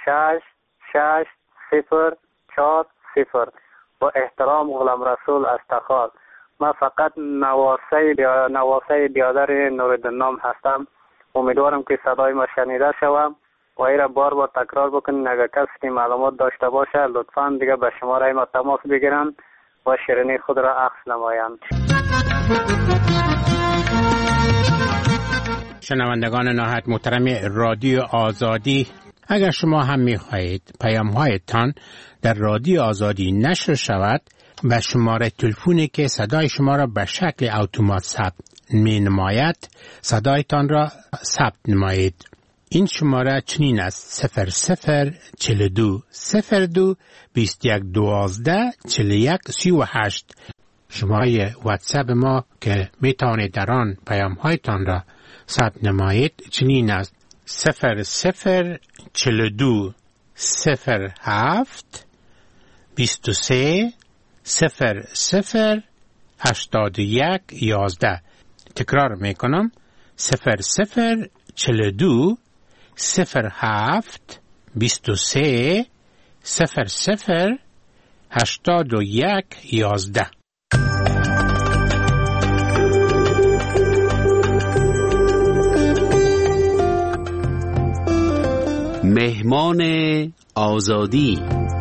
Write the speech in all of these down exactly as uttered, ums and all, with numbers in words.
شش شش صفر چهار صفر. با احترام غلام رسول از تخار. من فقط نواسه بیا... نواسه بیادر نوردین نام هستم. امیدوارم که صدای ما شنیده شوم و ایره بار بار تکرار بکنین. اگر کسی که معلومات داشته باشه لطفاً دیگه به شماره ما تماس بگیرن و شیرینی خود را عکس نمایند. شنوندگان نهایت محترم رادیو آزادی، اگر شما هم می‌خواهید پیام‌هایتان در رادیو آزادی نشر شود، به شماره تلفنی که صدای شما را به شکل اتومات ثبت می‌نماید صدایتان را ثبت نمایید. این شماره چنین است: صفر صفر چهل و دو صفر دو بیست و یک دوازده چهل و یک سی و هشت. شماره واتساپ ما که میتوانید در آن پیام‌هایتان را ثبت نمایید چنین است: صفر صفر چهل و دو صفر هفت بیست و سه صفر صفر هشتاد و یک یازده. تکرار میکنم: صفر صفر چهل و دو صفر هفت بیست و سه صفر صفر هشتاد و یک یازده. مهمان آزادی.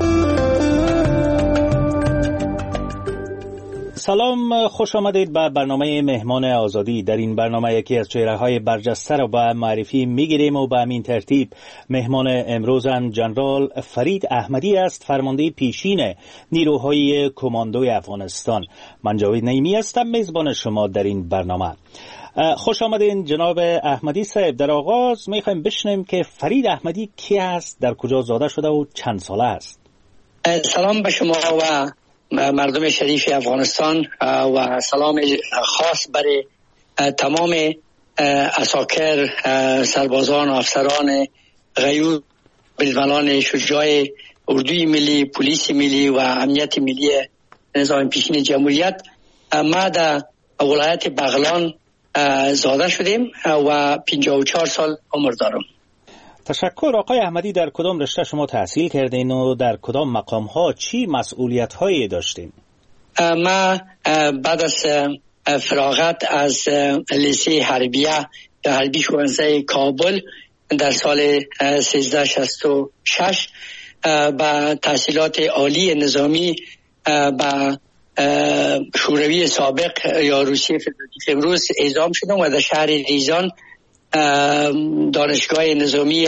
سلام، خوش آمدید به برنامه مهمان آزادی. در این برنامه یکی از چهره‌های برجسته را به معرفی می‌گیریم و به همین ترتیب مهمان امروزم جنرال فرید احمدی است، فرمانده پیشین نیروهای کماندوی افغانستان. من جاوید نعیمی هستم، میزبان شما در این برنامه. خوش آمدین جناب احمدی صاحب. در آغاز می‌خوایم بشنویم که فرید احمدی کی است، در کجا زاده شده و چند ساله است؟ سلام به شما و مردم شریف افغانستان و سلام خاص برای تمام عساکر، سربازان و افسران غیور، بزملان شجاع اردوی ملی، پلیس ملی و امنیت ملی نظام پیشین جمهوریت. ما در ولایت بغلان زاده شدیم و پنجاه و چهار سال عمر دارم. تشکر. آقای احمدی، در کدام رشته شما تحصیل کردین و در کدام مقام ها چی مسئولیت هایی داشتین؟ ما بعد از فراغت از لیسه حربیه یا حربی شوانزه کابل در سال سیزده شصت و شش با تحصیلات عالی نظامی با شوروی سابق یا روسیه فدراتیو امروز اعزام شدم و در شهر ریزان دانشگاه نظامی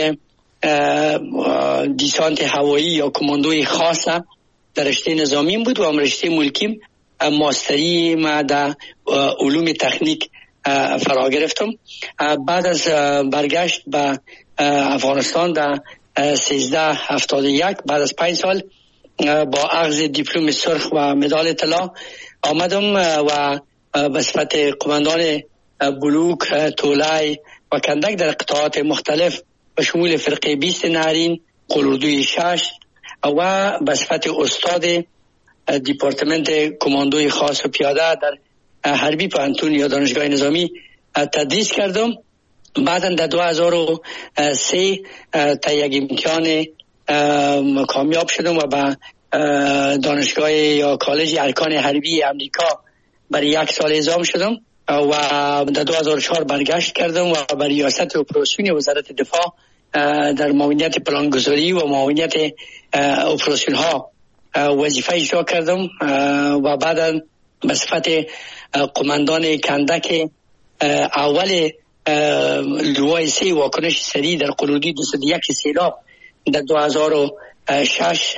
دیسانت هوایی یا کماندوی خاص در رشته نظامیم بود و رشته ملکیم ماستری ما در علوم تکنیک فرا گرفتم. بعد از برگشت به افغانستان در سیزده هفتاد و یک بعد از پنج سال با اخذ دیپلم سرخ و مدال طلا آمدم و به صفت قماندان بلوک، تولای و کندک در قطعات مختلف به شمول فرقه بیست نهرین، قلوردوی شش و به صفت استاد دیپارتمنت کماندوی خاص و پیاده در حربی پانتون یا دانشگاه نظامی تدریس کردم. بعدا در دو هزار و سه تا یک امتحان کامیاب شدم و به دانشگاه یا کالج ارکان حربی امریکا برای یک سال اعزام شدم و در دو هزار و چهار برگشت کردم و برای ریاست اپراسیون وزارت دفاع در معاونیت پلانگذاری و معاونیت اپراسیون ها وظیفه اجرا کردم و بعدا به صفت قماندان کندک اول لوای سه واکنش سریع در قلودی دویست و یک سیلاب در دو هزار و شش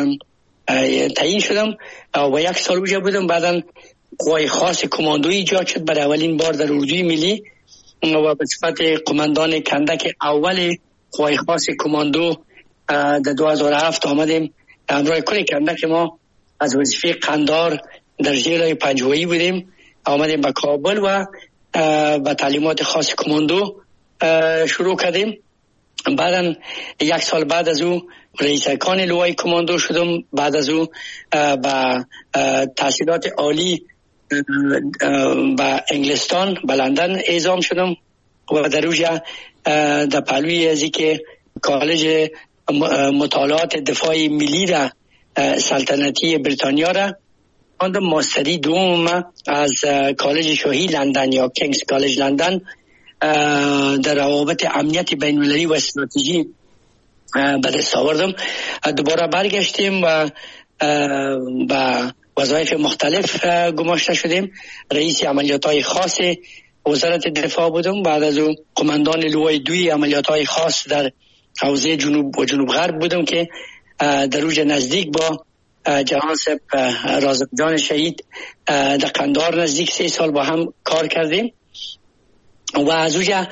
تعیین شدم و یک سال اونجا بودم. بعدا قوای خاص کماندویی ایجاد شد برای اولین بار در اردوی ملی و به صفت قماندان کندک اول قوای خاص کماندو در دو هزار و هفت آمدیم. همراه کل کندک ما از وظیفه قندار در ژیلای پنجوایی بودیم، آمدیم به کابل و با تعلیمات خاص کماندو شروع کردیم. بعدا یک سال بعد از او رئیس ارکان لوای کماندو شدم. بعد از او با تحصیلات عالی با انگلستان به لندن اعزام شدم و در اوجا در پهلوی ازی که کالج مطالعات دفاع ملی را سلطنتی بریتانیا را خواندم. ماستری دوم از کالج شاهی لندن یا کینگز کالج لندن در روابط امنیت بین المللی و استراتژی به دست آوردم. دوباره برگشتیم و با وظایف مختلف گماشته شدیم. رئیس عملیات‌های خاص وزارت دفاع بودم. بعد از اون قماندان لوای دوی عملیات‌های خاص در حوزه جنوب و جنوب غرب بودم که در اوج نزدیک با جهان سپ رازق جان شهید در قندار نزدیک سه سال با هم کار کردیم و از اوجه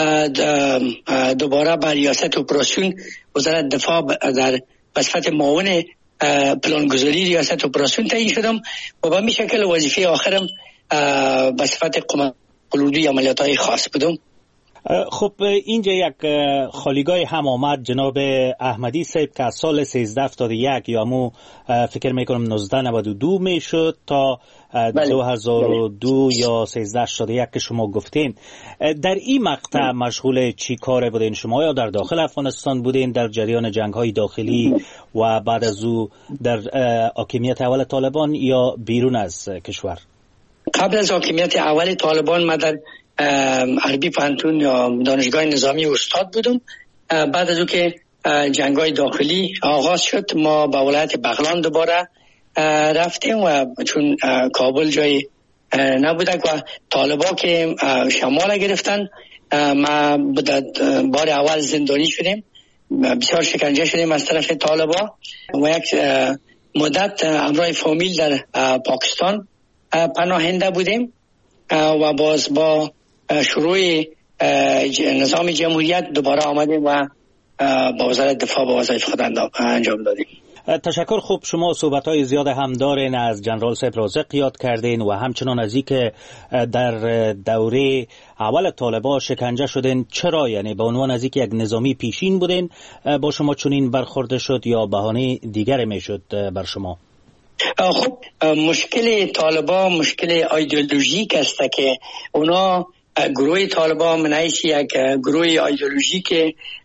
دوباره بر ریاست اپراسیون وزارت دفاع در وظیفه معاون پلانگذاری ریاست اپراسیون تعیین شدم و به این شکل وظیفه آخرم وظیفه قلودی عملیات‌های خاص بودم. خب اینجا یک خالیگاه هم آمد جناب احمدی صاحب که از سال سیزده هفتاد و یک یا مو فکر میکنم نوزده نود و دو میشد تا دو هزار و دو یا سیزده هشتاد و یک که شما گفتین. در این مقطع مشغول چی کاره بودین شما؟ یا در داخل افغانستان بودین در جریان جنگ های داخلی و بعد از او در حاکمیت اول طالبان یا بیرون از کشور؟ قبل از حاکمیت اول طالبان ما در عربی پانتون یا دانشگاه نظامی استاد بودم. بعد از او که جنگ‌های داخلی آغاز شد ما به ولایت بغلان دوباره رفتیم و چون کابل جای نبوده و طالبا که شمال گرفتن ما بار اول زندانی شدیم، بسیار شکنجه شدیم از طرف طالبا و یک مدت همراه فامیل در پاکستان پناهنده بودیم و باز با شروع نظام جمهوریت دوباره آمدیم و با وزارت دفاع با وظایف خود انجام دادیم. تشکر. خوب شما صحبت‌های زیاد هم دارین از جنرال صاحب رازق یاد کردین و همچنان از این که در دوره اول طالبان شکنجه شدین. چرا؟ یعنی به عنوان از اینکه یک نظامی پیشین بودین با شما چنین برخورده شد یا بهانه دیگر میشد بر شما؟ خب مشکل طالبان مشکل ایدئولوژیک است که اونا گروه طالبان من حیث یک گروه ایدئولوژیک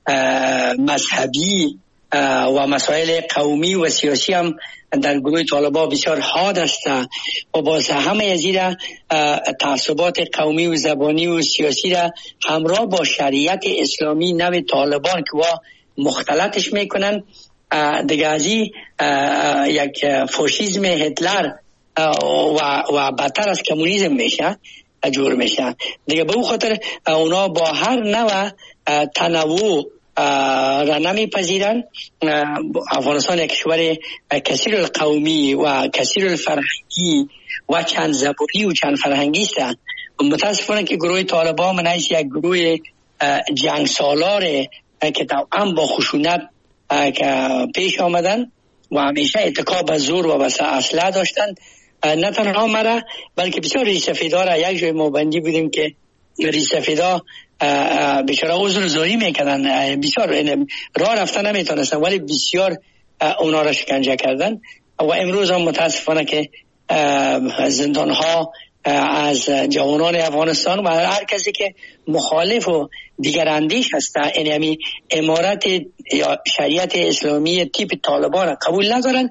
مذهبی و مسائل قومی و سیاسی هم در گروه طالبان بسیار حاد است و باز همه از این تعصبات قومی و زبانی و سیاسی را همراه با شریعت اسلامی نو طالبان که وا مختلطش میکنن دیگه از این یک فاشیسم هتلر و و بدتر از کمونیسم میشه جور میشه دیگه. به اون خاطر اونا با هر نوع تنوع را نمیپذیرن. افغانستان یک کشور کثیر القومی و کثیر الفرهنگی و چند زبانی و چند فرهنگی است. متاسفانه که گروه طالبان من حیث یک گروه جنگ سالار که توأم با خشونت که پیش آمدن و همیشه اتکا به زور و به اسلحه داشتن، نه تنها مرا بلکه بسیار ریش سفیدا را یک جای ما بندی بودیم که ریش سفیدا بیچاره عذر زاری میکردن، بسیار راه رفتن نمیتونستن ولی بسیار اونا را شکنجه کردن و امروز هم متاسفانه که زندان ها از جوانان افغانستان و هر کسی که مخالف و دیگر اندیش هست یعنی امارت یا شریعت اسلامی تیپ طالبان قبول ندارن،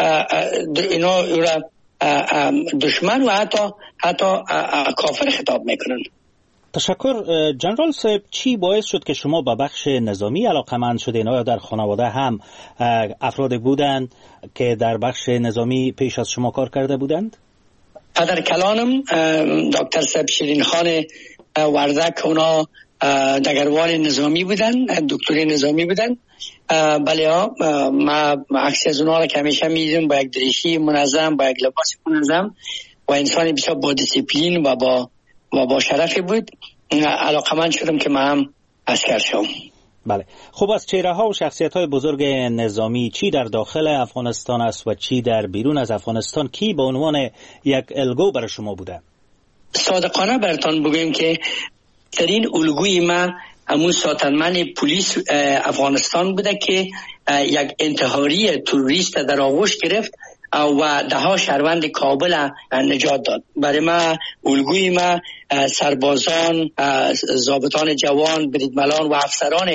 اینا را دشمن و حتی حتی کافر خطاب میکنن. تشکر. جنرال صاحب چی باعث شد که شما به بخش نظامی علاقمند شدین؟ آیا در خانواده هم افراد بودند که در بخش نظامی پیش از شما کار کرده بودند؟ پدر کلانم دکتر صاحب شیرین خان وردک اونا دگروال نظامی بودن، دکتری نظامی بودن. بله ها ما عکس از اونا را که همیشه میدیم با یک دریشی منظم با یک لباس منظم و انسانی بسیار با دیسیپلین و با و با شرفی بود. علاقمند شدم که من هم عسکر شدم. بله. خب از چهره ها و شخصیت های بزرگ نظامی چی در داخل افغانستان است و چی در بیرون از افغانستان کی به عنوان یک الگو برای شما بوده؟ صادقانه براتون بگویم که ترین الگوی ما همون ساتنمن پلیس افغانستان بوده که یک انتحاری تروریست در آغوش گرفت و ده ها شهروند کابل نجات داد. برای ما الگوی ما سربازان، ضابطان جوان، بریدملان و افسران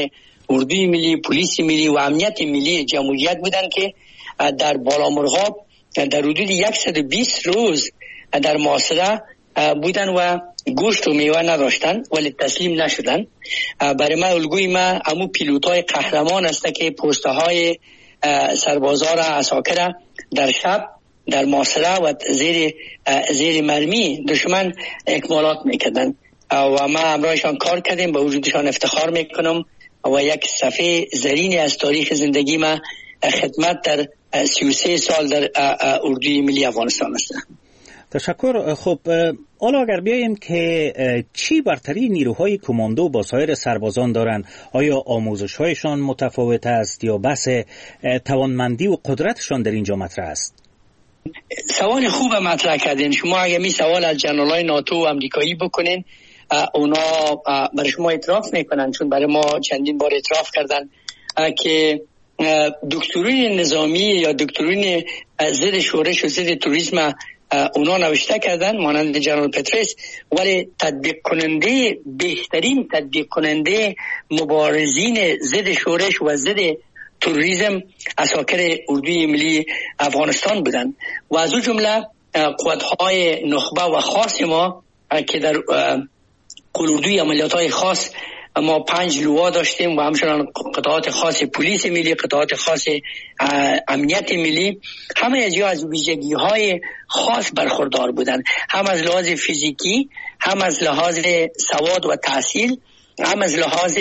اردوی ملی، پلیس ملی و امنیت ملی جمهوریت بودند که در بالامرغاب در حدود صد و بیست روز در محاصره بودن و گوشت و میوه نداشتن ولی تسلیم نشدن. برای من الگوی ما همون پیلوتای قهرمان است که پوسته های سربازا را عساکر در شب در محاصره و زیر زیر مرمی دشمن اکمالات میکردن و ما همراهشان کار کردیم، به وجودشان افتخار میکنم و یک صفحه زرینی از تاریخ زندگی ما خدمت در سی و سه سال در اردوی ملی افغانستان است. تشکر. خب حالا اگر بیاییم که چی برتری نیروهای کماندو با سایر سربازان دارند؟ آیا آموزش هایشان متفاوت است یا بحث توانمندی و قدرتشان در اینجا مطرح است؟ سوال خوب مطرح کردین. شما اگر می سوال از جنرالای ناتو و امریکایی بکنین اونا برای شما اعتراف میکنن، چون برای ما چندین بار اعتراف کردن که دکترین نظامی یا دکترین ضد شورش و ضد توریسم اونا نوشته کردن مانند جنرال پترس، ولی تطبیق کننده بهترین تطبیق کننده مبارزین ضد شورش و ضد تروریسم عساکر اردوی ملی افغانستان بودن و از اون جمله قوت‌های نخبه و خاص ما که در اردوی عملیات‌های خاص ما پنج لوا داشتیم و همچنان قطعات خاص پلیس ملی، قطعات خاص امنیت ملی، همه از یا از ویژگی‌های خاص برخوردار بودند، هم از لحاظ فیزیکی، هم از لحاظ سواد و تحصیل، هم از لحاظ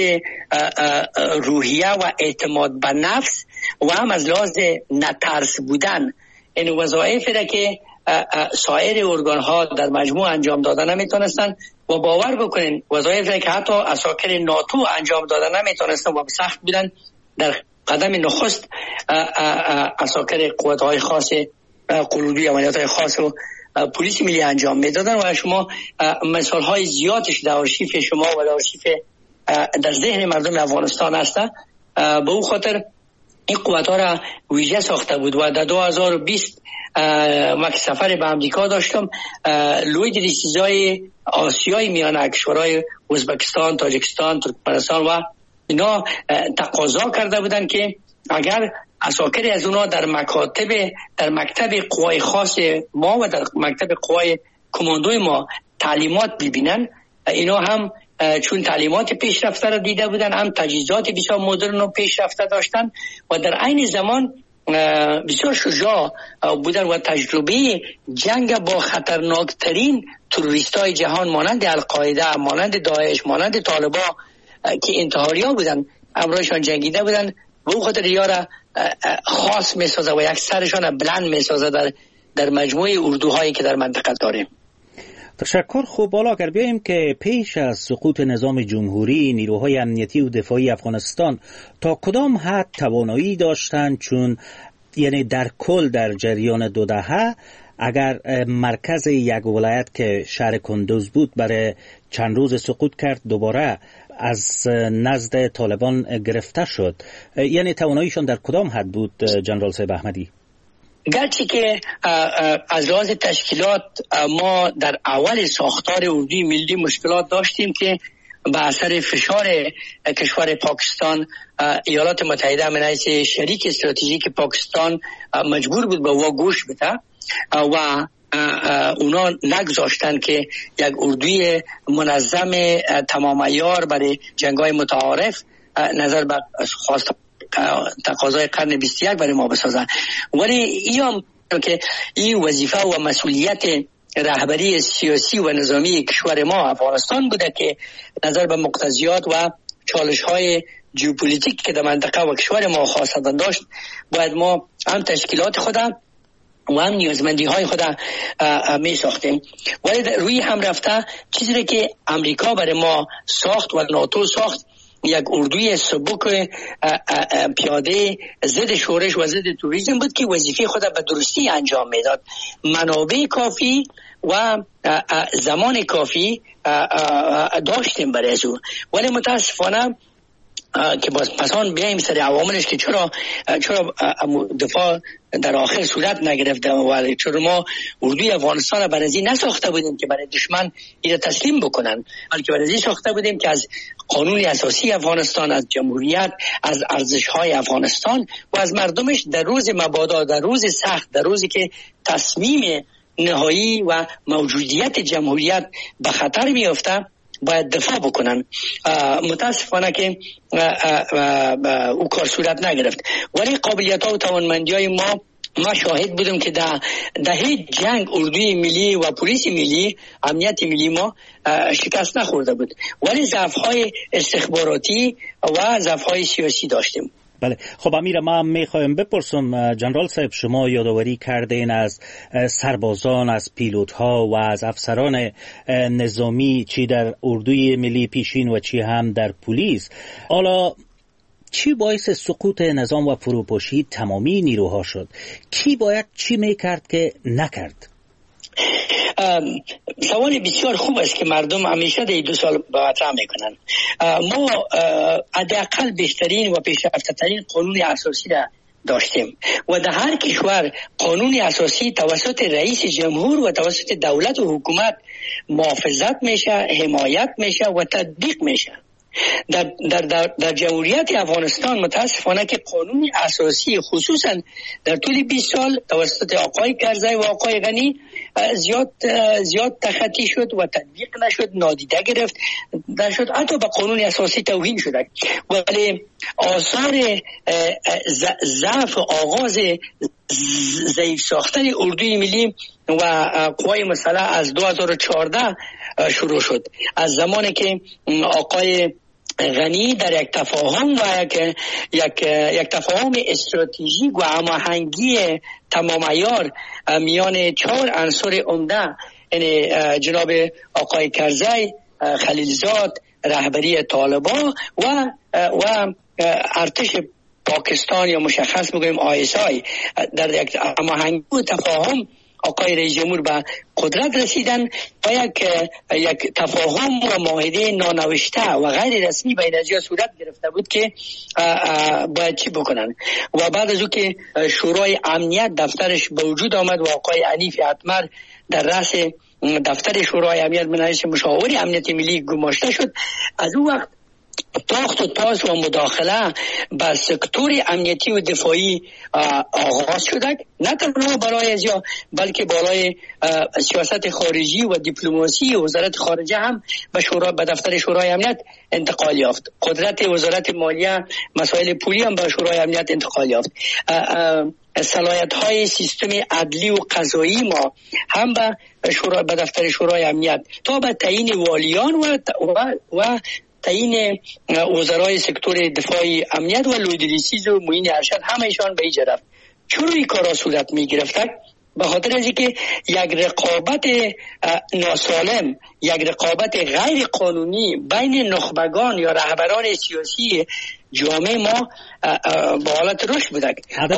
روحیه و اعتماد به نفس و هم از لحاظ نترس بودن. این وظایف را که سایر ارگان‌ها در مجموع انجام دادن نمیتونستن و باور بکنین وظایف را که حتی عساکر ناتو انجام دادن نمیتونستن و سخت بودن، در قدم نخست عساکر قوت‌های خاص قلوبی عملیات‌های خاص و پلیس ملی انجام میدادن و شما مثال‌های زیادش در آرشیف شما و در آرشیف در ذهن مردم افغانستان هست. به او خاطر این قوت‌ها را ویژه ساخته بود و در دو هزار و بیست وقت سفر به امریکا داشتم، لوید ریسیزای آسیای میانه کشورهای ازبکستان، تاجیکستان، ترکمنستان و اینا تقاضا کرده بودن که اگر عساکری از اونا در مکاتب در مکتب قوای خاص ما و در مکتب قوای کماندوی ما تعلیمات ببینن، اینا هم چون تعلیمات پیشرفته را دیده بودن، هم تجهیزات بسیار مدرن و پیشرفته داشتن و در عین زمان بسیار شجاع بودن و تجربه جنگ با خطرناکترین تروریستای جهان مانند القاعده، مانند داعش، مانند طالبا که انتحاریا بودن امروزشان جنگیده بودن و اون خاطر یارا خاص میسازه و یک سرشان بلند میسازه در در مجموعه اردوهایی که در منطقه داریم. تشکر. خوب، حالا اگر بیاییم که پیش از سقوط نظام جمهوری نیروهای امنیتی و دفاعی افغانستان تا کدام حد توانایی داشتند، چون یعنی در کل در جریان دو دهه اگر مرکز یک ولایت که شهر کندوز بود برای چند روز سقوط کرد دوباره از نزد طالبان گرفته شد، یعنی تواناییشان در کدام حد بود جنرال صاحب احمدی؟ گرچه که از لحاظ تشکیلات ما در اول ساختار اردوی ملی مشکلات داشتیم که به اثر فشار کشور پاکستان ایالات متحده من حیث شریک استراتژیک پاکستان مجبور بود به وا گوش بده و اونا نگذاشتن که یک اردوی منظم تمام عیار برای جنگ‌های متعارف نظر به خواست تقاضای قرن بیست و یک برای ما بسازن. ولی ایام که این وظیفه و مسئولیت رهبری سیاسی و نظامی کشور ما افغانستان بوده که نظر به مقتضیات و چالش‌های ژئوپلیتیک که در منطقه و کشور ما خواستن داشت، باید ما هم تشکیلات خودم و هم نیازمندی های خود می ساختیم. ولی روی هم رفته چیزی که امریکا برای ما ساخت و ناتو ساخت یک اردوی سبک پیاده ضد شورش و ضد توریسم بود که وظیفه خود به درستی انجام میداد، منابع کافی و زمان کافی داشتیم برای او. ولی متاسفانه که باز پسان بیایم سر عواملش که چرا چرا دفاع در آخر صورت نگرفته و چرا ما اردوی افغانستان برای این نساخته بودیم که برای دشمن این تسلیم بکنن، بلکه برای این ساخته بودیم که از قانون اساسی افغانستان، از جمهوریت، از ارزش‌های افغانستان و از مردمش در روز مبادا، در روز سخت، در روزی که تصمیم نهایی و موجودیت جمهوریت به خطر میافته باید دفاع بکنن. متاسفانه که او کار صورت نگرفت، ولی قابلیت ها و توانمندی های ما ما شاهد بودم که در دهه جنگ اردوی ملی و پلیس ملی، امنیت ملی ما شکست نخورده بود، ولی ضعف های استخباراتی و ضعف های سیاسی داشتیم. بله، خب امیر، ما میخوایم بپرسم جنرال صاحب، شما یادآوری کردین از سربازان، از پیلوت ها و از افسران نظامی، چی در اردوی ملی پیشین و چی هم در پلیس. حالا چی باعث سقوط نظام و فروپاشی تمامی نیروها شد؟ کی باید چی میکرد که نکرد؟ سوال بسیار خوب است که مردم همیشه در دو سال به مطرح میکنن. ما حداقل بهترین و پیشرفته ترین قانون اساسی را داشتیم و در هر کشور قانون اساسی توسط رئیس جمهور و توسط دولت و حکومت محافظت میشه، حمایت میشه و تطبیق میشه. در, در, در, در جمهوریت افغانستان متاسفانه که قانون اساسی خصوصا در طول بیست سال توسط آقای کرزی و آقای غنی زیاد زیاد تخطی شد و تطبیق نشد، نادیده گرفت نشد، حتی به قانون اساسی توهین شد. ولی آثار ضعف آغاز ضعیف ساختن اردوی ملی و قوای مسلح از دو هزار و چهارده شروع شد، از زمانی که آقای غنی در یک تفاهم و یک یک یک تفاهم استراتژیک و هماهنگی تمام عیار میان چهار عنصر عمده، یعنی جناب آقای کرزی، خلیلزاد، رهبری طالبان و و ارتش پاکستان یا مشخص بگویم آی اس آی، در یک هماهنگی و تفاهم آقای رئیس جمهور به قدرت رسیدن و یک یک تفاهم و معاهده نانوشته و غیر رسمی بین از صورت گرفته بود که باید چی بکنن. و بعد از او که شورای امنیت دفترش به وجود آمد و آقای حنیف اتمر در رأس دفتر شورای امنیت به نظر مشاور امنیت ملی گماشته شد، از اون وقت تاخت و تاز و مداخله بر سکتور امنیتی و دفاعی آغاز شده، نه تنها برای ازیا بلکه برای سیاست خارجی و دیپلماسی وزارت خارجه هم به شورا به دفتر شورای امنیت انتقال یافت. قدرت وزارت مالیه مسائل پولی هم به شورای امنیت انتقال یافت. صلاحیت های سیستم عدلی و قضایی ما هم به شورا به دفتر شورای امنیت تا به تعیین والیان و و, و تعیین وزرای سکتور دفاعی امنیت و لویدریسیز و معین ارشد همهشان به ایجا رفت. چرا این کارا صورت می گرفت؟ به خاطر از اینکه یک رقابت ناسالم، یک رقابت غیر قانونی بین نخبگان یا رهبران سیاسی جامعه ما با حالت رشد بوده.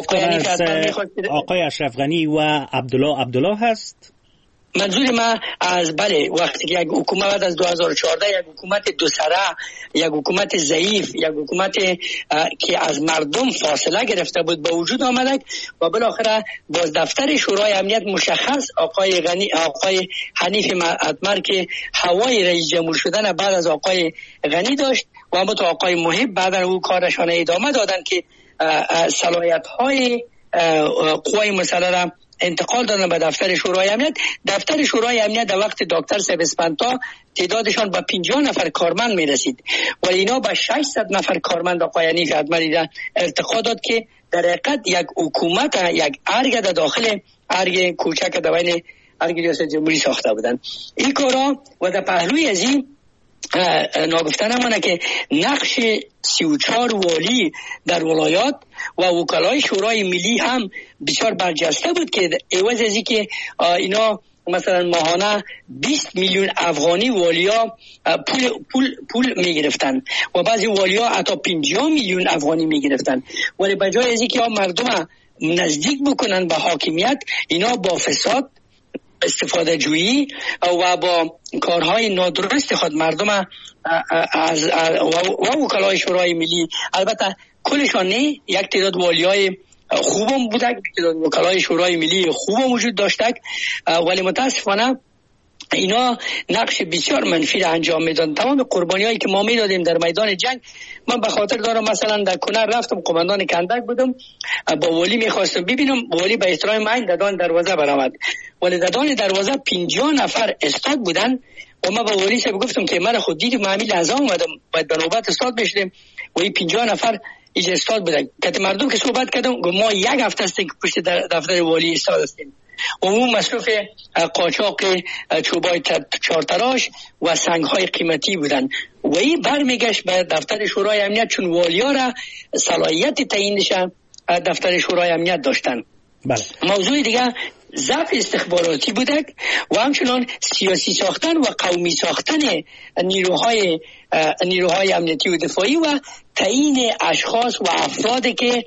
آقای اشرف غنی و عبدالله عبدالله هست. منظور ما از بله وقتی که یک حکومت بعد از دو هزار و چهارده یک حکومت دو سره، یک حکومت ضعیف، یک حکومت که از مردم فاصله گرفته بود به وجود آمده و بالاخره باز دفتر شورای امنیت مشخص آقای غنی آقای حنیف اتمر که هوای رئیس جمهور شدن بعد از آقای غنی داشت و اما تو آقای محب بعد از او کارشان ادامه دادن که صلاحیت های قوای مسلح را انتقال دادن به دفتر شورای امنیت. دفتر شورای امنیت در وقت دکتر سبسپنتا تعدادشان به پنجاه نفر کارمند می رسید و اینا به ششصد نفر کارمند آقای حنیف اتمر ارتقا داد که در حقیقت یک حکومت، یک ارگ در داخل ارگ کوچک در بین ارگ ریاست جمهوری ساخته بودن. این کارا و در پهلوی از این ناگفته نمانه که نقش سی و چهار والی در ولایات و وکلای شورای ملی هم بسیار برجسته بود که عوض از این که اینا مثلا ماهانه بیست میلیون افغانی والیا پول پول پول میگرفتن و بعضی والیا حتی پنجاه میلیون افغانی میگرفتن، ولی به جای از اینکه مردم نزدیک بکنن به حاکمیت، اینا با فساد استفاده جویی و با کارهای نادرست خود مردم از و وکلای شورای ملی، البته کلشان نه، یک تعداد والیای خوبم بودک، وکلای شورای ملی خوبم وجود داشتک، ولی متاسفانه اینا نقش بسیار منفی را انجام میدن. تمام قربانی هایی که ما میدادیم در میدان جنگ، من به خاطر دارم مثلا در کنر رفتم، قماندان کندک بودم، با والی میخواستم ببینم، والی به احترام من ددان دروازه برآمد، ولی ددان دروازه پنجاه نفر استاد بودن و ما با والی صاحب گفتم که من خود دیدم، معامل لحظه اومدم باید به نوبت استاد بشدیم و این پنجاه نفر ایج استاد بودن. که مردم که صحبت کردم ما یک هفته است که پشت دفتر والی استاد هستیم. عموم مصرف قاچاق چوبای چارتراش و سنگ‌های قیمتی بودن و این برمیگشت به دفتر شورای امنیت، چون والیا را صلاحیت تعیینش دفتر شورای امنیت داشتن. بله. موضوع دیگه ضعف استخباراتی بوده و همچنان سیاسی ساختن و قومی ساختن نیروهای نیروهای امنیتی و دفاعی و تعیین اشخاص و افرادی که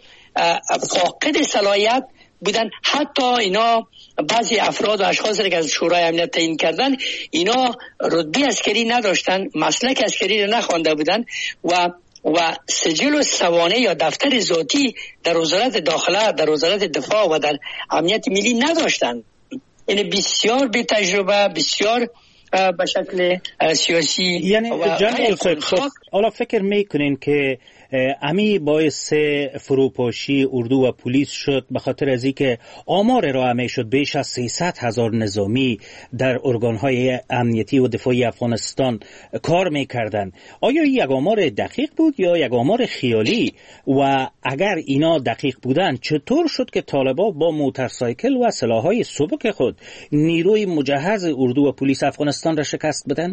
فاقد صلاحیت بودن. حتی اینا بعضی افراد و اشخاص که از شورای امنیت تعیین کردن، اینا رتبه عسکری نداشتن، مسلک عسکری را نخوانده بودن و و سجل و سوانه یا دفتر ذاتی در وزارت داخله، در وزارت دفاع و در امنیت ملی نداشتن. این بسیار بی تجربه، بسیار به شکل سیاسی. یعنی جنرال صاحب، حالا فکر میکنین که امی باعث فروپاشی اردو و پلیس شد به خاطر از اینکه آمار ارائه شد بیش از سیصد هزار نظامی در ارگان‌های امنیتی و دفاعی افغانستان کار میکردن؟ آیا یک آمار دقیق بود یا یک آمار خیالی؟ و اگر اینا دقیق بودن چطور شد که طالبان با موتورسایکل و سلاح‌های سبک خود نیروی مجهز اردو و پلیس افغانستان را شکست بدن؟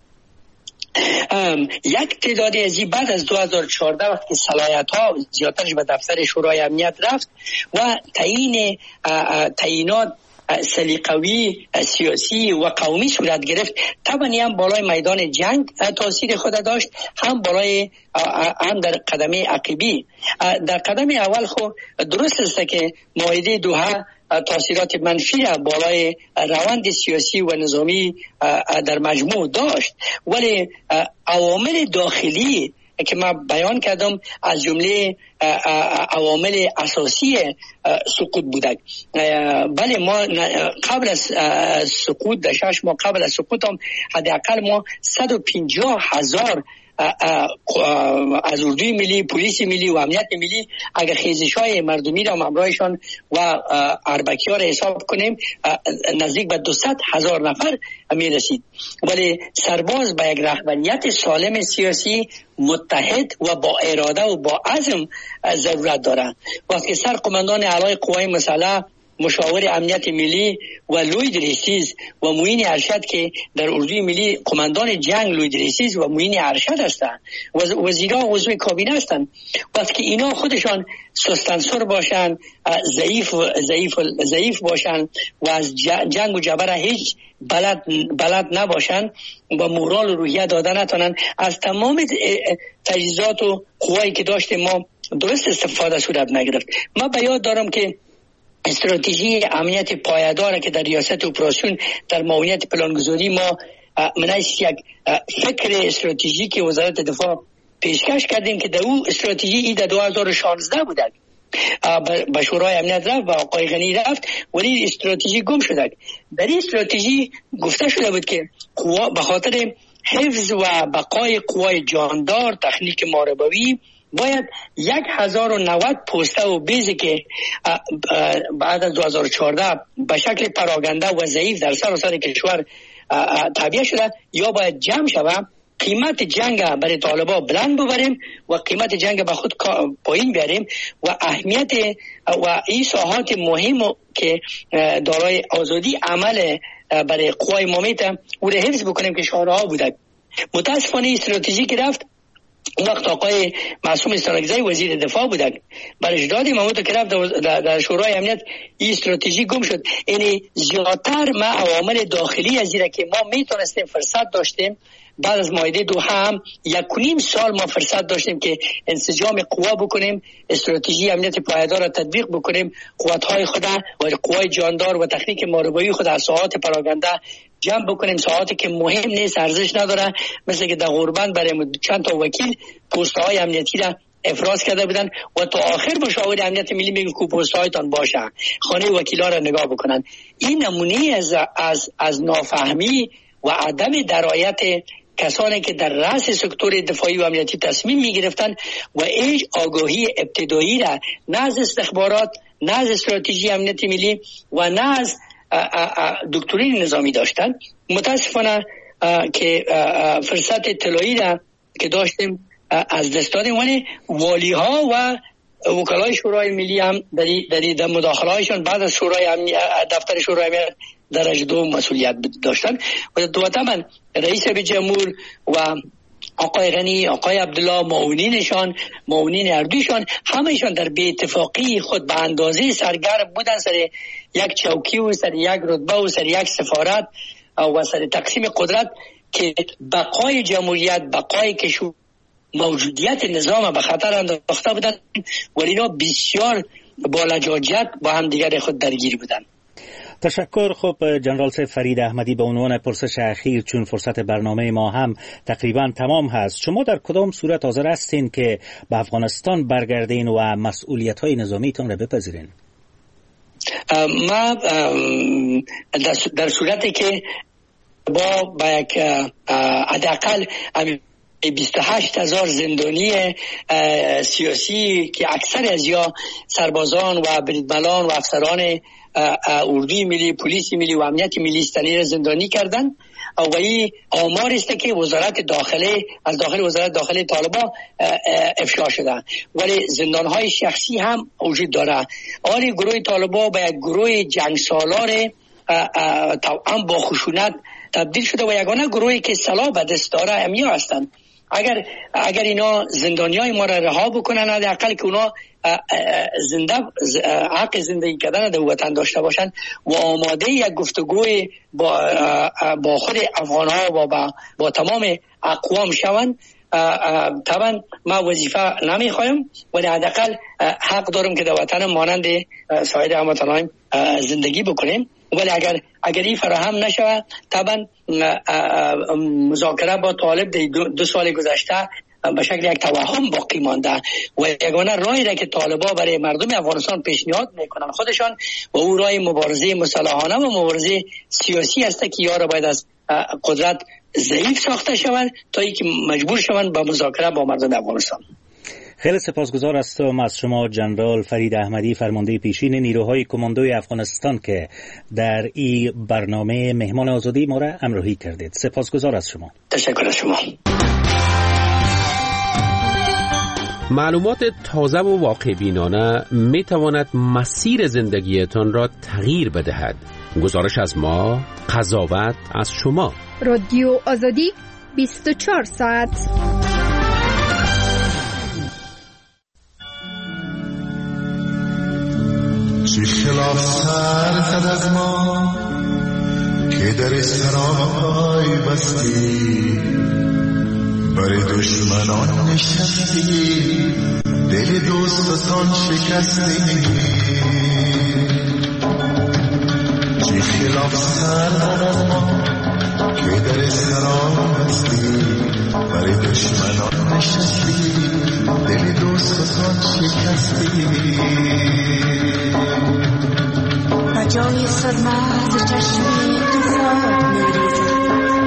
یک تعدادی از این بعد از دو هزار و چهارده وقتی صلاحیت ها زیادترش به دفتر شورای امنیت رفت و تعیین تعیینات سلیقوی سیاسی و قومی صورت گرفت، طبعا هم بالای میدان جنگ تاثیر خود داشت، هم بالای هم در قدم عقبی. در قدم اول خو درست است که معاهده دوحه تاثیرات منفی را بالای روند سیاسی و نظامی در مجموع داشت، ولی عوامل داخلی که من بیان کردم از جمله عوامل اساسی سقوط بودند. بله ما قبل از سقوط در شش ماه قبل از سقوط هم حداقل ما صد و پنجاه هزار از اردوی ملی، پلیس ملی و امنیت ملی اگر خیزش‌های مردمی را همراهشان و اربکی ها را حساب کنیم نزدیک به دویست هزار نفر می رسید. ولی سرباز با یک رهبریت سالم سیاسی متحد و با اراده و با عزم ضرورت دارند. وقتی سر قماندان اعلی قوای مسلح، مشاور امنیت ملی و لوید ریسیز و معین ارشد که در اردوی ملی قماندان جنگ لوید ریسیز و معین ارشد هستند، وزیران و عضو کابینه هستند، وقتی که اینا خودشان سستنسر باشن، ضعیف ضعیف ضعیف باشن و از جنگ و جبر هیچ بلد بلد نباشن و مورال و روحیه داده نتونن، از تمام تجهیزات و قوایی که داشتیم ما درست استفاده صورت نگرفت. ما به یاد دارم که استراتژی امنیت پایدار که در ریاست اپراسیون در معاونیت پلانگذاری ما منعکس یک فکر استراتژیک وزارت دفاع پیشکش کردیم که در او استراتژی ای در دو هزار و شانزده بوده به شورای امنیت رفت و آقای غنی رفت ولی استراتژی گم شده. در این استراتژی گفته شده بود که قوا به خاطر حفظ و بقای قوای جاندار تکنیک محاربوی باید یک هزار و نود پوسته و بیزی که بعد از دو هزار و چهارده به شکل پراگنده و ضعیف در سراسر کشور تعبیه شده یا باید جمع شود، قیمت جنگ برای طالبا بلند ببریم و قیمت جنگ به خود پایین بیاریم و اهمیت و این ساحات مهم که دارای آزادی عمل برای قوای ممیت او را حفظ بکنیم که شعارها بوده. متاسفانه استراتژی که رفت اون وقت آقای معصوم استانکزی وزیر دفاع بودن، برش دادیم همون که رفت در شورای امنیت این استراتژی گم شد. یعنی زیادتر ما عوامل داخلی از زیرا که ما میتونستیم فرصت داشتیم بعد از معاهده دوحه هم یک و نیم سال ما فرصت داشتیم که انسجام قوا بکنیم، استراتژی امنیت پایدار را تطبیق بکنیم، قوت‌های خود و قوای جاندار و تکنیک ماروایی خود از ساحات پراگنده جمع بکنیم، ساحاتی که مهم نیست، ارزش نداره، مثل که در غربند برای چند تا وکیل پست‌های امنیتی را افراز کرده بودن و تا آخر مشاور امنیت ملی میگن که پست‌هایتان باشه، خانه وکیلا را نگاه بکنن. این نمونه از از از نافهمی و عدم درایت کسانی که در رأس سکتور دفاعی و امنیتی تصمیم می گرفتن و هیچ آگاهی ابتدایی را نه از استخبارات، نه از استراتژی امنیتی ملی و نه از دکترین نظامی داشتن. متاسفانه که فرصت طلایی را که داشتیم از دست دادیم، ولی والی ها و وکلای شورای ملی هم در در مداخله هایشان بعد از شورای دفتر شورای ملی درجه دو مسئولیت داشتن و دوتا من رئیس جمهور و آقای غنی، آقای عبدالله، معاونینشان، معاونین اردویشان، همهشان در بی اتفاقی خود به اندازه سرگرم بودن سر یک چوکی و سر یک رتبه و سر یک سفارت و سر تقسیم قدرت که بقای جمهوریت، بقای کشور، موجودیت نظام به خطر انداخته بودند، ولی اینا بسیار با لجاجت با هم دیگر خود درگیر بودند. تشکر. خب جنرال سیف فرید احمدی، به عنوان پرسش اخیر، چون فرصت برنامه ما هم تقریبا تمام هست، شما در کدام صورت حاضر هستین که به افغانستان برگردین و مسئولیت‌های نظامیتان را بپذیرین؟ ما در صورتی که با با یک حداقل بیست و هشت هزار زندانی سیاسی که اکثر از یا سربازان و بریدمنان و افسران اردوی ملی، پلیس ملی و امنیت ملی استانی زندانی کردن و این آمار است که وزارت داخله از داخل وزارت داخله طالبان افشا شده، ولی زندانهای شخصی هم وجود داره. آن گروه طالبان به یک گروه جنگسالار هم با خشونت تبدیل شده و یگانه گروهی که سلاح به دست داره امیا هستند. اگر اگر اینا زندانیای ما را رها بکنن، حداقل که اونا زنده حق زندگی کردن در وطن داشته باشن و آماده یک گفتگوی با با خود افغان‌ها و با, با تمام اقوام شوند، طبعا ما وظیفه نمیخوایم ولی حداقل حق دارم که در وطن مانند سایر هموطنان زندگی بکنیم. ولی اگر اگر این فراهم نشود، طبعا مذاکره با طالب دو, دو سال گذشته به شکل یک توهم باقی مانده و یگانه راهی را که طالبان برای مردم افغانستان پیشنهاد میکنن خودشان و او راه مبارزه مسلحانه و مبارزه سیاسی است که یا را باید از قدرت ضعیف ساخته شود تا اینکه مجبور شوند به مذاکره با مردم افغانستان. خیلی سپاسگزار هستم از شما جنرال فرید احمدی، فرمانده پیشین نیروهای کماندوی افغانستان که در این برنامه مهمان آزادی ما را همراهی کردید. سپاسگزار از شما. تشکر از شما. معلومات تازه و واقع بینانه می تواند مسیر زندگیتان را تغییر بدهد. گزارش از ما، قضاوت از شما. رادیو آزادی بیست و چهار ساعت. چی خلاف سر زد از ما که در سرای بستی، برای دشمنان نشستی، دل دوستان شکستی. چی خلاف سر زد از ما که در سرای بستی، برای دشمنان نشستی، دل دوستان شکستی. بجای سرما ز چشمی تو خواب میریزد،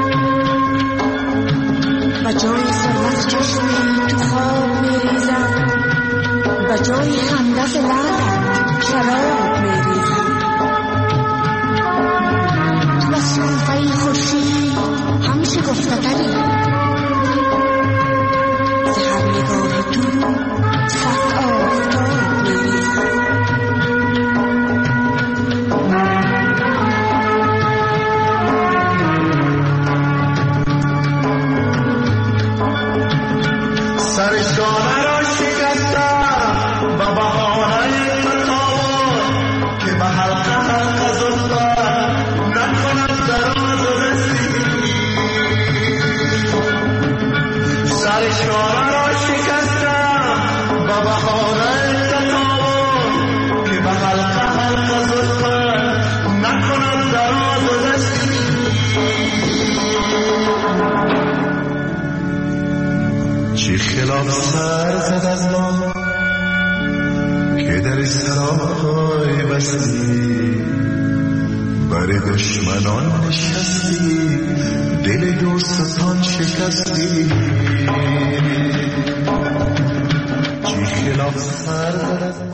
بجای سرما ز چشمی تو خواب میریزد، بجای خنده ز لبت شراب میریزد. تو از سلطه خورشید همیشه گفتگری، ز هر نگاه تو صد آفتاب میریزد. سرشانه را شکستم با بهانه سرای بستی، بر دشمنان نشستی، دل دوستان شکستی. چی خلاف سر